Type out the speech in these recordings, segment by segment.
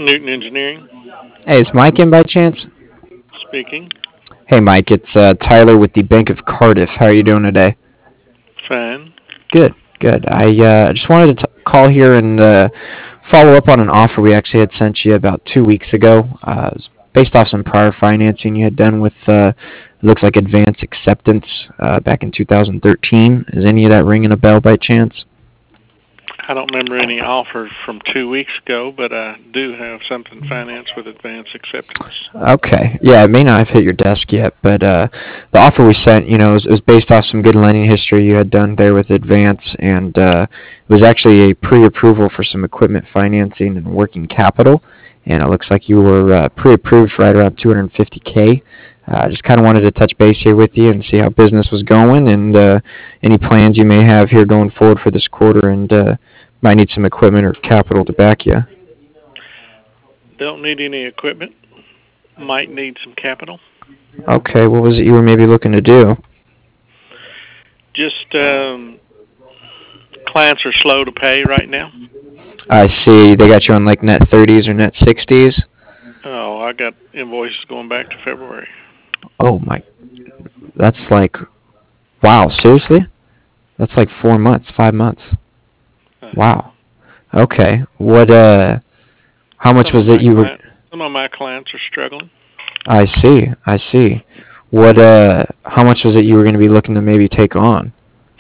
Newton Engineering Hey, is Mike in by chance? speaking. Hey, Mike, it's Tyler with the Bank of Cardiff. How are you doing today? Fine. Good, good. I just wanted to call here and follow up on an offer we actually had sent you about 2 weeks ago. It was based off some prior financing you had done with, it looks like Advance Acceptance back in 2013. Is any of that ringing a bell by chance? I don't remember any offers from 2 weeks ago, but I do have something financed with advance acceptance. Okay. Yeah, it may not have hit your desk yet, but the offer we sent, was based off some good lending history you had done there with Advance, and it was actually a pre-approval for some equipment financing and working capital, and it looks like you were pre-approved for right around 250K. Just kind of wanted to touch base here with you and see how business was going and any plans you may have here going forward for this quarter, and might need some equipment or capital to back you. Don't need any equipment. Might need some capital. Okay, what was it you were maybe looking to do? Just clients are slow to pay right now. I see. They got you on like net 30s or net 60s. Oh, I got invoices going back to February. Oh my, that's like wow. Seriously, that's like 4 months, 5 months. Uh-huh. Wow. Okay. What? How much Some of was it my you were? client, some of my clients are struggling. I see. I see. What? How much was it you were going to be looking to maybe take on?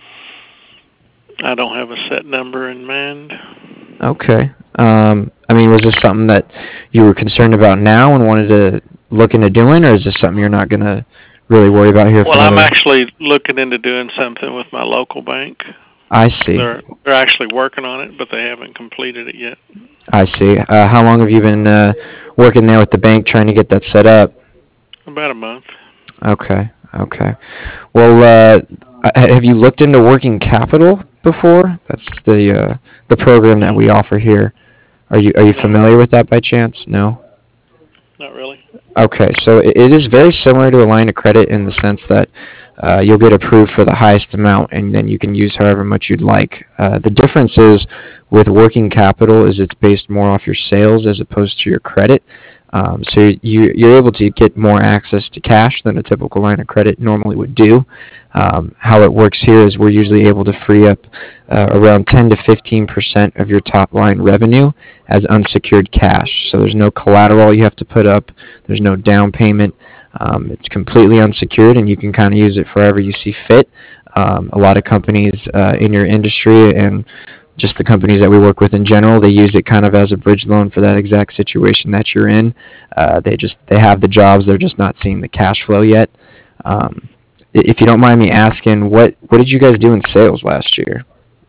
I don't have a set number in mind. Okay. I mean, was this something that you were concerned about now and wanted to look into doing, or is this something you're not going to really worry about here for Well, I'm another? actually looking into doing something with my local bank. I see. They're actually working on it, but they haven't completed it yet. I see. How long have you been working there with the bank trying to get that set up? About a month. Okay. Okay. Well, have you looked into working capital before? That's the program that we offer here. Are you No, familiar with that by chance? No. not really. Okay, so it is very similar to a line of credit in the sense that you'll get approved for the highest amount, and then you can use however much you'd like. The difference is with working capital is it's based more off your sales as opposed to your credit. So you're able to get more access to cash than a typical line of credit normally would do. How it works here is we're usually able to free up around 10 to 15% of your top line revenue as unsecured cash. So there's no collateral you have to put up. There's no down payment. It's completely unsecured, and you can kind of use it forever you see fit. A lot of companies in your industry and just the companies that we work with in general, they use it kind of as a bridge loan for that exact situation that you're in. They have the jobs, they're just not seeing the cash flow yet. Um, if you don't mind me asking, what did you guys do in sales last year?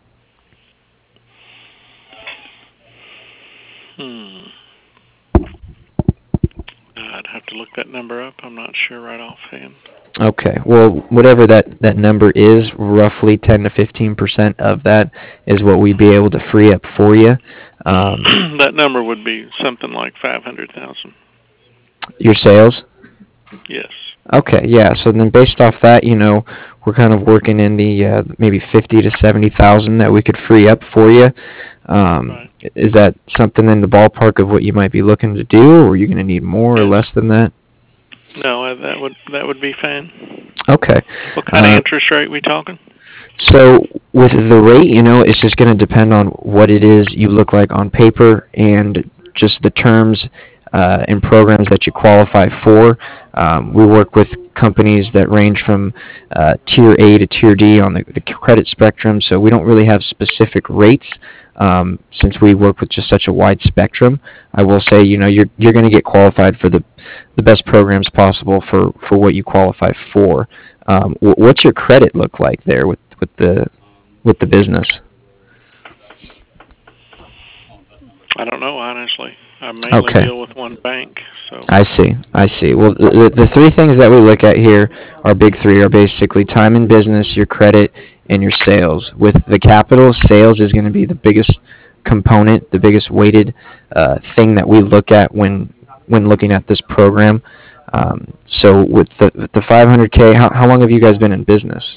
Hmm. I'd have to look that number up. I'm not sure right offhand. Okay, well, whatever that number is, roughly 10 to 15% of that is what we'd be able to free up for you. Um, That number would be something like 500,000. your sales. Yes. Okay, yeah. So then, based off that, we're kind of working in the maybe 50 to 70,000 that we could free up for you. Right. Is that something in the ballpark of what you might be looking to do, or are you going to need more or Yes. less than that? No, that would be fine. Okay. What kind of Uh, interest rate we talking? so with the rate, it's just going to depend on what it is you look like on paper and just the terms and programs that you qualify for. We work with companies that range from Tier A to Tier D on the credit spectrum, so we don't really have specific rates since we work with just such a wide spectrum. I will say, you're going to get qualified for the best programs possible for what you qualify for. What's your credit look like there with the business? I don't know, honestly. I mainly Okay. deal with one bank, so. I see. I see. Well, the three things that we look at here, our big three, are basically time in business, your credit, and your sales. With the capital, sales is going to be the biggest component, the biggest weighted thing that we look at when looking at this program. So with the 500K, how long have you guys been in business?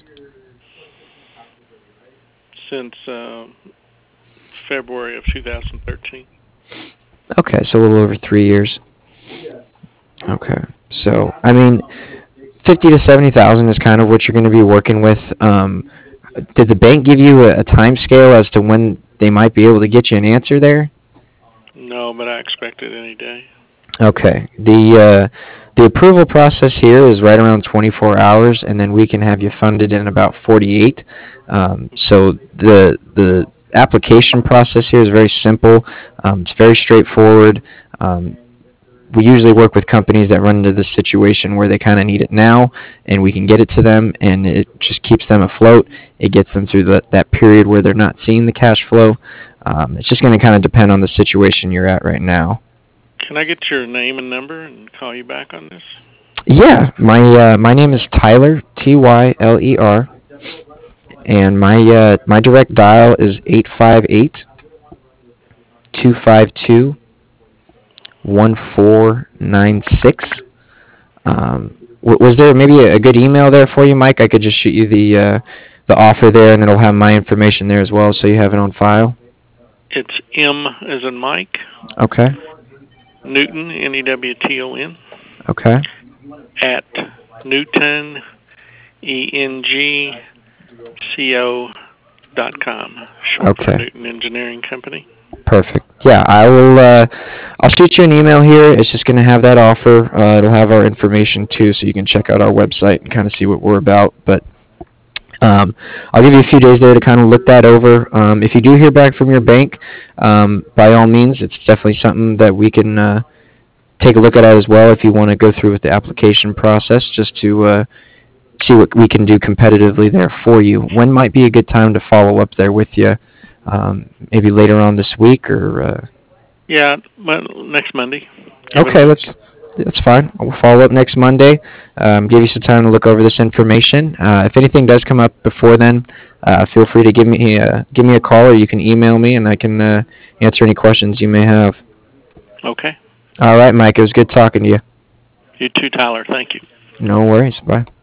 Since February of 2013. Okay, so a little over 3 years. Okay, so I mean, 50 to 70,000 is kind of what you're going to be working with. Did the bank give you a time scale as to when they might be able to get you an answer there? No, but I expect it any day. Okay. The approval process here is right around 24 hours, and then we can have you funded in about 48. So the application process here is very simple. It's very straightforward. Um, we usually work with companies that run into this situation where they kind of need it now, and we can get it to them, and it just keeps them afloat. It gets them through that period where they're not seeing the cash flow. It's just going to kind of depend on the situation you're at right now. Can I get your name and number and call you back on this? Yeah, my name is Tyler, Tyler, and my direct dial is 858-252-1496. Was there maybe a good email there for you, Mike? I could just shoot you the offer there, and it'll have my information there as well, so you have it on file. It's M as in Mike, Okay. Newton, Newton, Okay. at Newton, ENGCO.com, short for Okay. Newton Engineering Company. Perfect. Yeah, I will. I'll shoot you an email here. It's just going to have that offer. It'll have our information too, so you can check out our website and kind of see what we're about. But I'll give you a few days there to kind of look that over. If you do hear back from your bank, by all means, it's definitely something that we can take a look at as well. If you want to go through with the application process, just to see what we can do competitively there for you. When might be a good time to follow up there with you? Maybe later on this week or. Yeah, well, next Monday. Okay, that's fine. We'll follow up next Monday. Give you some time to look over this information. If anything does come up before then, feel free to give me a call, or you can email me, and I can answer any questions you may have. Okay. All right, Mike. It was good talking to you. You too, Tyler. Thank you. No worries. Bye.